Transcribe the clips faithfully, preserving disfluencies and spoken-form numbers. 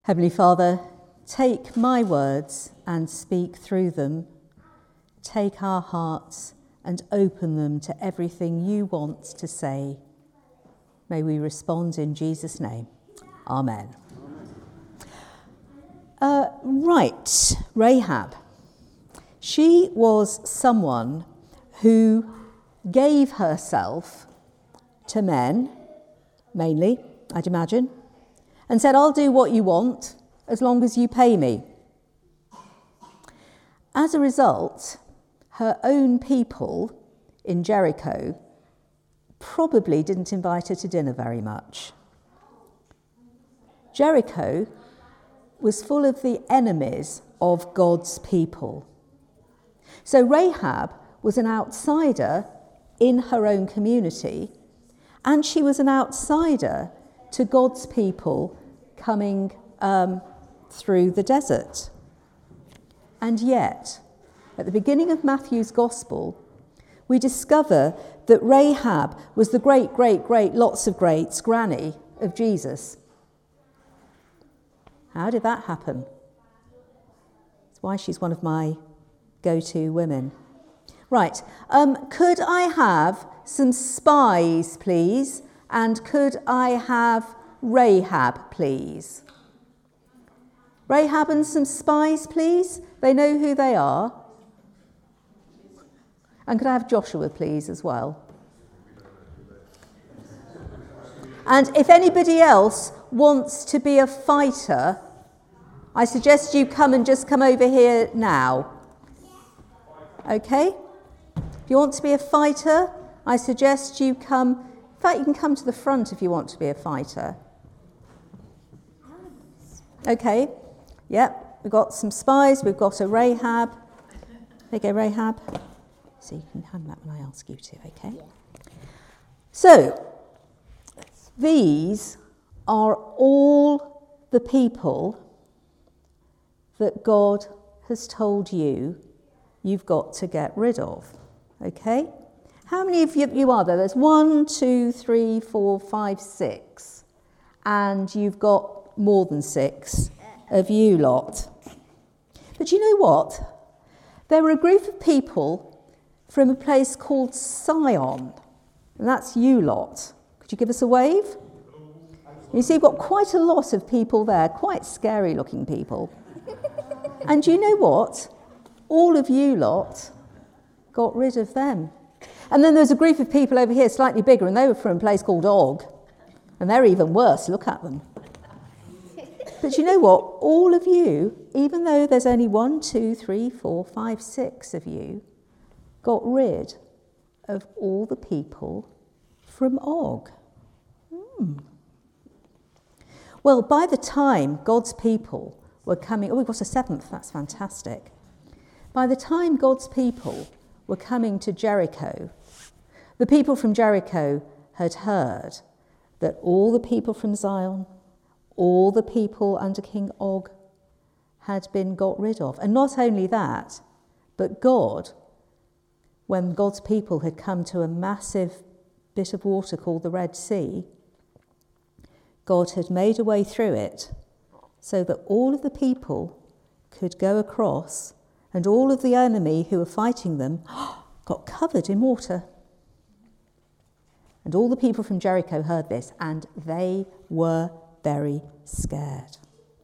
Heavenly Father, take my words and speak through them. Take our hearts and open them to everything you want to say. May we respond in Jesus' name. Amen. Uh, right, Rahab. She was someone who gave herself to men, mainly, I'd imagine, and said, I'll do what you want as long as you pay me. As a result, her own people in Jericho probably didn't invite her to dinner very much. Jericho was full of the enemies of God's people. So Rahab was an outsider in her own community, and she was an outsider to God's people coming um, through the desert. And yet, at the beginning of Matthew's Gospel, we discover that Rahab was the great, great, great, lots of greats granny of Jesus. How did that happen? That's why she's one of my go-to women. Right, um, could I have some spies, please? And could I have Rahab, please? Rahab and some spies, please? They know who they are. And could I have Joshua, please, as well? And if anybody else wants to be a fighter, I suggest you come and just come over here now. Okay? If you want to be a fighter, I suggest you come. In fact, you can come to the front if you want to be a fighter. Okay. Yep. We've got some spies. We've got a Rahab. There you go, Rahab. So you can hand that when I ask you to, okay? Yeah. So, these are all the people that God has told you you've got to get rid of, okay? How many of you, you are there? There's one, two, three, four, five, six. And you've got more than six of you lot. But you know what? There were a group of people from a place called Sion, and that's you lot. Could you give us a wave? You see, you've got quite a lot of people there, quite scary looking people. And you know what? All of you lot got rid of them. And then there's a group of people over here, slightly bigger, and they were from a place called Og. And they're even worse, look at them. But you know what? All of you, even though there's only one, two, three, four, five, six of you, got rid of all the people from Og. Hmm. Well, by the time God's people were coming, oh, we've got a seventh, that's fantastic. By the time God's people were coming to Jericho, the people from Jericho had heard that all the people from Zion, all the people under King Og had been got rid of. And not only that, but God, when God's people had come to a massive bit of water called the Red Sea, God had made a way through it so that all of the people could go across, and all of the enemy who were fighting them got covered in water. And all the people from Jericho heard this, and they were very scared.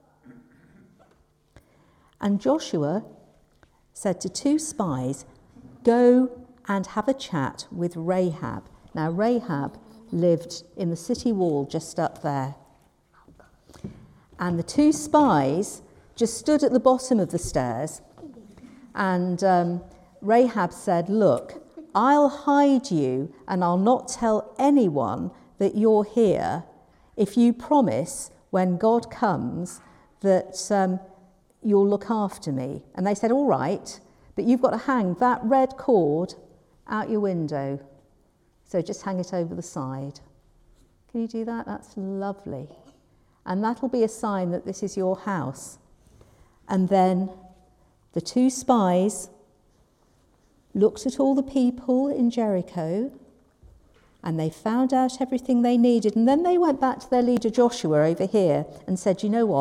And Joshua said to two spies, go and have a chat with Rahab. Now, Rahab lived in the city wall just up there. And the two spies just stood at the bottom of the stairs. And um, Rahab said, look, I'll hide you and I'll not tell anyone that you're here if you promise when God comes that um, you'll look after me. And they said, all right, but you've got to hang that red cord out your window. So just hang it over the side. Can you do that? That's lovely. And that'll be a sign that this is your house. And then the two spies looked at all the people in Jericho, and they found out everything they needed. And then they went back to their leader Joshua over here and said, you know what?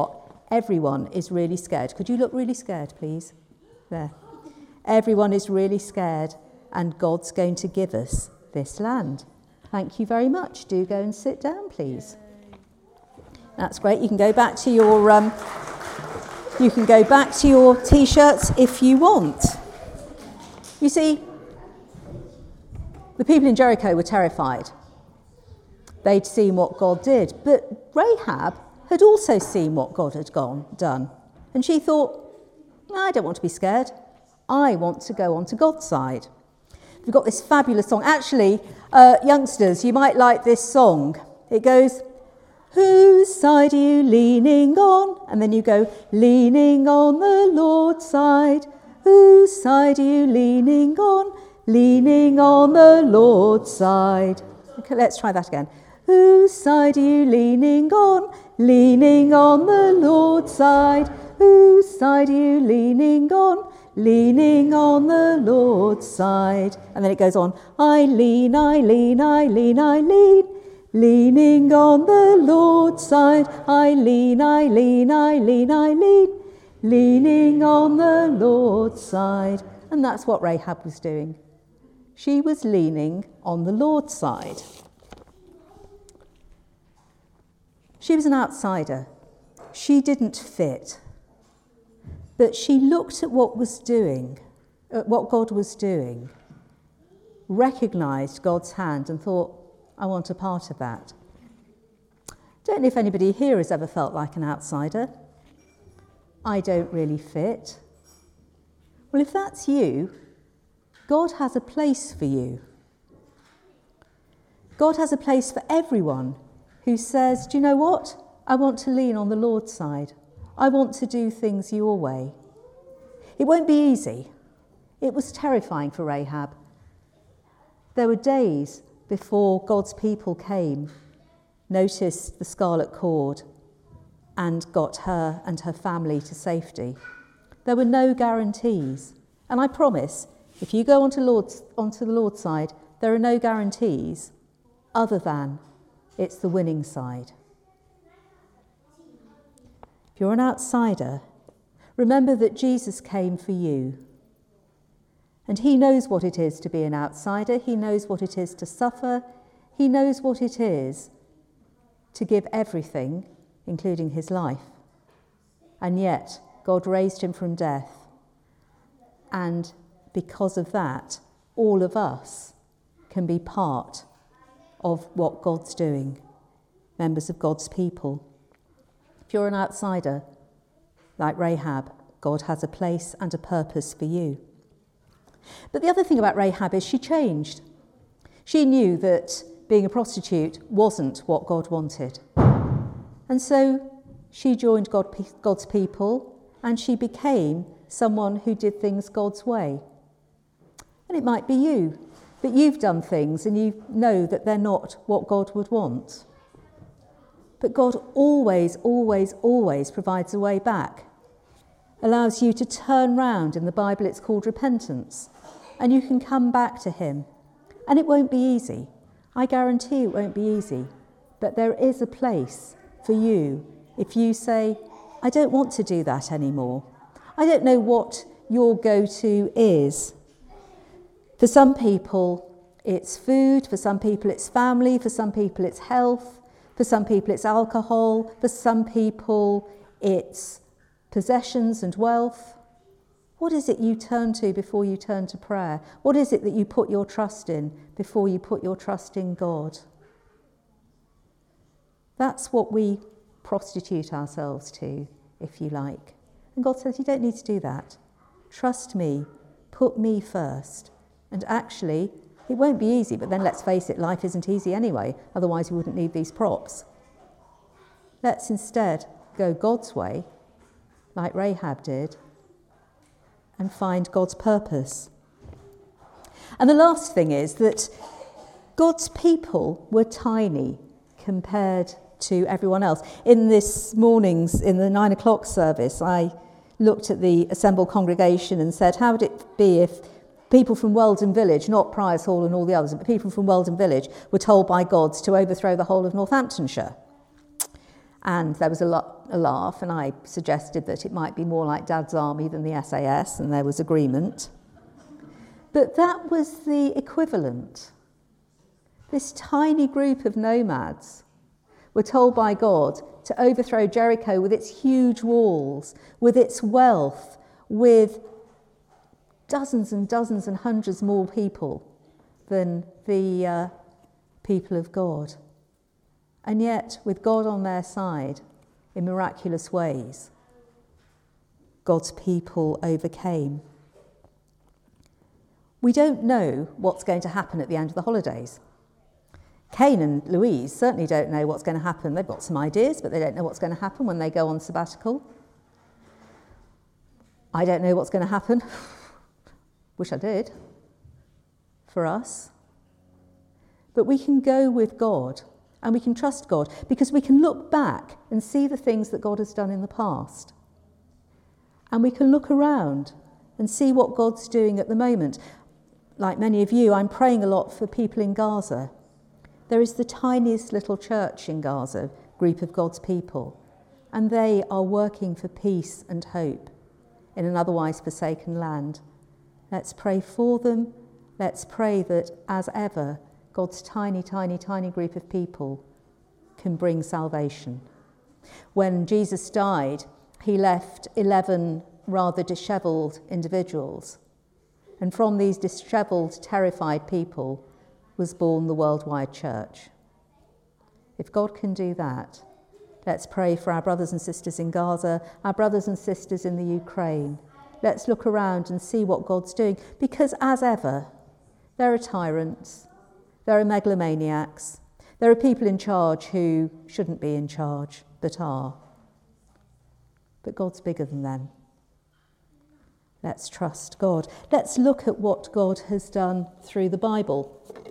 everyone is really scared. Could you look really scared, please? There. Everyone is really scared, and God's going to give us this land. Thank you very much. Do go and sit down, please. That's great. You can go back to your um, you can go back to your t-shirts if you want. You see, the people in Jericho were terrified. They'd seen what God did, but Rahab had also seen what God had gone done, and she thought, I don't want to be scared. I want to go onto God's side. We've got this fabulous song. Actually, uh, youngsters, you might like this song. It goes, whose side are you leaning on? And then you go, leaning on the Lord's side. Whose side are you leaning on? Leaning on the Lord's side. Okay, let's try that again. Whose side are you leaning on? Leaning on the Lord's side. Whose side are you leaning on? Leaning on the Lord's side. And then it goes on. I lean, I lean, I lean, I lean. Leaning on the Lord's side. I lean, I lean, I lean, I lean. Leaning on the Lord's side. And that's what Rahab was doing. She was leaning on the Lord's side. She was an outsider. She didn't fit. But she looked at what was doing, at what God was doing, recognised God's hand and thought, I want a part of that. Don't know if anybody here has ever felt like an outsider. I don't really fit. Well, if that's you, God has a place for you. God has a place for everyone who says, do you know what? I want to lean on the Lord's side. I want to do things your way. It won't be easy. It was terrifying for Rahab. There were days before God's people came, noticed the scarlet cord, and got her and her family to safety. There were no guarantees. And I promise, if you go onto, Lord's, onto the Lord's side, there are no guarantees other than it's the winning side. If you're an outsider, remember that Jesus came for you. And he knows what it is to be an outsider. He knows what it is to suffer. He knows what it is to give everything, including his life. And yet, God raised him from death. And because of that, all of us can be part of what God's doing, members of God's people. If you're an outsider, like Rahab, God has a place and a purpose for you. But the other thing about Rahab is she changed. She knew that being a prostitute wasn't what God wanted. And so she joined God, God's people, and she became someone who did things God's way. And it might be you, that you've done things and you know that they're not what God would want. But God always, always, always provides a way back. Allows you to turn round. In the Bible it's called repentance. And you can come back to him. And it won't be easy. I guarantee it won't be easy. But there is a place for you if you say, I don't want to do that anymore. I don't know what your go-to is. For some people it's food, for some people it's family, for some people it's health, for some people it's alcohol, for some people it's possessions and wealth. What is it you turn to before you turn to prayer? What is it that you put your trust in before you put your trust in God? That's what we prostitute ourselves to, if you like. And God says, you don't need to do that. Trust me, put me first. And actually, it won't be easy, but then let's face it, life isn't easy anyway, otherwise we wouldn't need these props. Let's instead go God's way, like Rahab did, and find God's purpose. And the last thing is that God's people were tiny compared to everyone else. In this morning's, in the nine o'clock service, I looked at the assembled congregation and said, how would it be if people from Weldon Village, not Priors Hall and all the others, but people from Weldon Village were told by God to overthrow the whole of Northamptonshire? And there was a, lo- a laugh, and I suggested that it might be more like Dad's Army than the S A S, and there was agreement. But that was the equivalent. This tiny group of nomads were told by God to overthrow Jericho with its huge walls, with its wealth, with dozens and dozens and hundreds more people than the uh, people of God. And yet, with God on their side, in miraculous ways, God's people overcame. We don't know what's going to happen at the end of the holidays. Kane and Louise certainly don't know what's going to happen. They've got some ideas, but they don't know what's going to happen when they go on sabbatical. I don't know what's going to happen. Wish I did, for us. But we can go with God, and we can trust God, because we can look back and see the things that God has done in the past. And we can look around and see what God's doing at the moment. Like many of you, I'm praying a lot for people in Gaza. There is the tiniest little church in Gaza, group of God's people, and they are working for peace and hope in an otherwise forsaken land. Let's pray for them. Let's pray that, as ever, God's tiny, tiny, tiny group of people can bring salvation. When Jesus died, he left eleven rather dishevelled individuals, and from these dishevelled, terrified people was born the worldwide church. If God can do that, let's pray for our brothers and sisters in Gaza, our brothers and sisters in the Ukraine. Let's look around and see what God's doing, because as ever, there are tyrants, there are megalomaniacs, there are people in charge who shouldn't be in charge, but are. But God's bigger than them. Let's trust God. Let's look at what God has done through the Bible.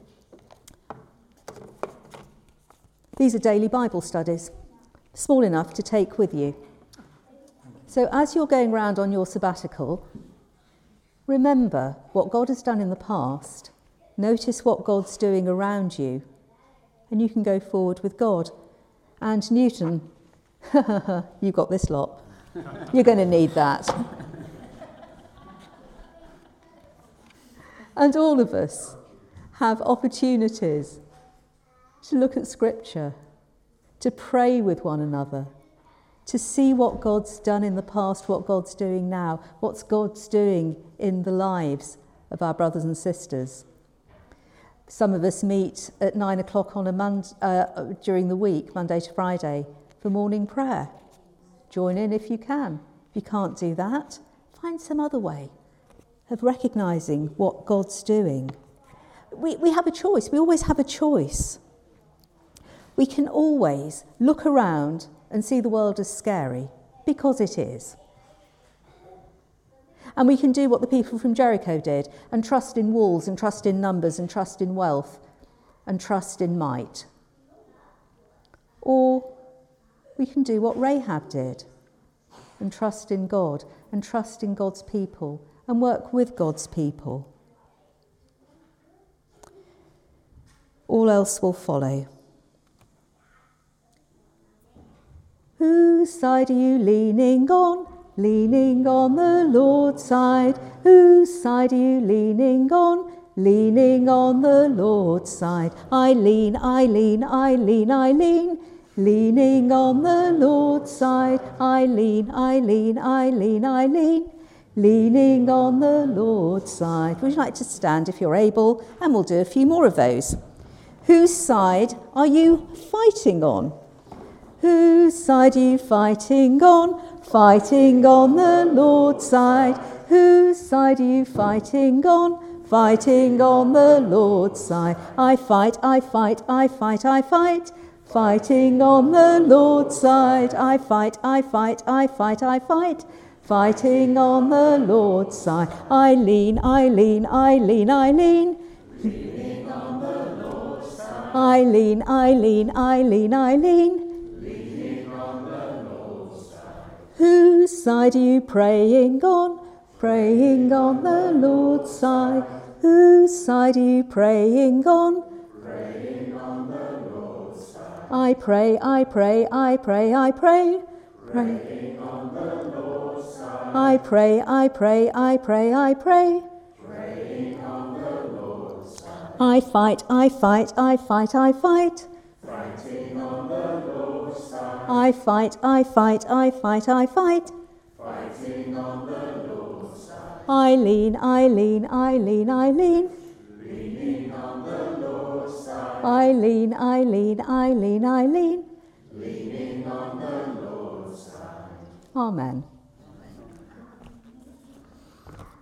These are daily Bible studies, small enough to take with you. So as you're going round on your sabbatical, remember what God has done in the past, notice what God's doing around you, and you can go forward with God. And Newton, you've got this lot. You're going to need that. And all of us have opportunities to look at Scripture, to pray with one another, to see what God's done in the past, what God's doing now, what God's doing in the lives of our brothers and sisters. Some of us meet at nine o'clock on a Monday, uh, during the week, Monday to Friday, for morning prayer. Join in if you can. If you can't do that, find some other way of recognising what God's doing. We, we have a choice. We always have a choice. We can always look around and see the world as scary, because it is. And we can do what the people from Jericho did, and trust in walls, and trust in numbers, and trust in wealth, and trust in might. Or we can do what Rahab did, and trust in God, and trust in God's people, and work with God's people. All else will follow. Whose side are you leaning on? Leaning on the Lord's side. Whose side are you leaning on? Leaning on the Lord's side. I lean, I lean, I lean, I lean. Leaning on the Lord's side. I lean, I lean, I lean, I lean. Leaning on the Lord's side. Would you like to stand if you're able? And we'll do a few more of those. Whose side are you fighting on? Whose side are you fighting on? Fighting on the Lord's side. Whose side are you fighting on? Fighting on the Lord's side. I fight, I fight, I fight, I fight. Fighting on the Lord's side. I fight, I fight, I fight, I fight. Fighting on the Lord's side. I lean, I lean, I lean, I lean. Leaning on the Lord's side. I lean, I lean, I lean, I lean. Whose side are you praying on? Praying on the Lord's side. Whose side are you praying on? Praying on the Lord's side. I pray, I pray, I pray, I pray. Praying on the Lord's side. I pray, I pray, I pray, I pray. Praying on the Lord's side. I fight, I fight, I fight, I fight. Fighting on the Lord's side. I fight, I fight, I fight, I fight. Fighting on the Lord's side. I lean, I lean, I lean, I lean. Leaning on the Lord's side. I lean, I lean, I lean, I lean. Leaning on the Lord's side. Amen.